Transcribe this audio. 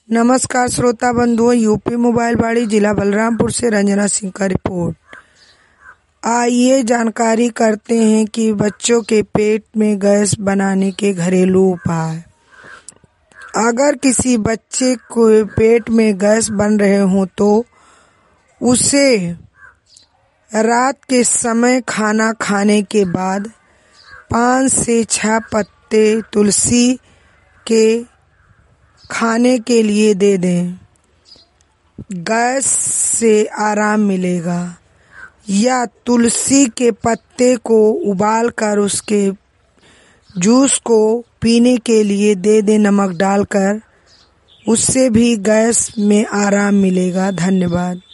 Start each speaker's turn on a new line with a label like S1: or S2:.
S1: नमस्कार श्रोता बंधुओं, यूपी मोबाइल बाड़ी जिला बलरामपुर से रंजना सिंह का रिपोर्ट। आइए जानकारी करते हैं कि बच्चों के पेट में गैस बनाने के घरेलू उपाय। अगर किसी बच्चे को पेट में गैस बन रहे हो तो उसे रात के समय खाना खाने के बाद 5 से 6 पत्ते तुलसी के खाने के लिए दे दें। गैस से आराम मिलेगा। या तुलसी के पत्ते को उबालकर उसके जूस को पीने के लिए दे दें नमक डालकर, उससे भी गैस में आराम मिलेगा। धन्यवाद।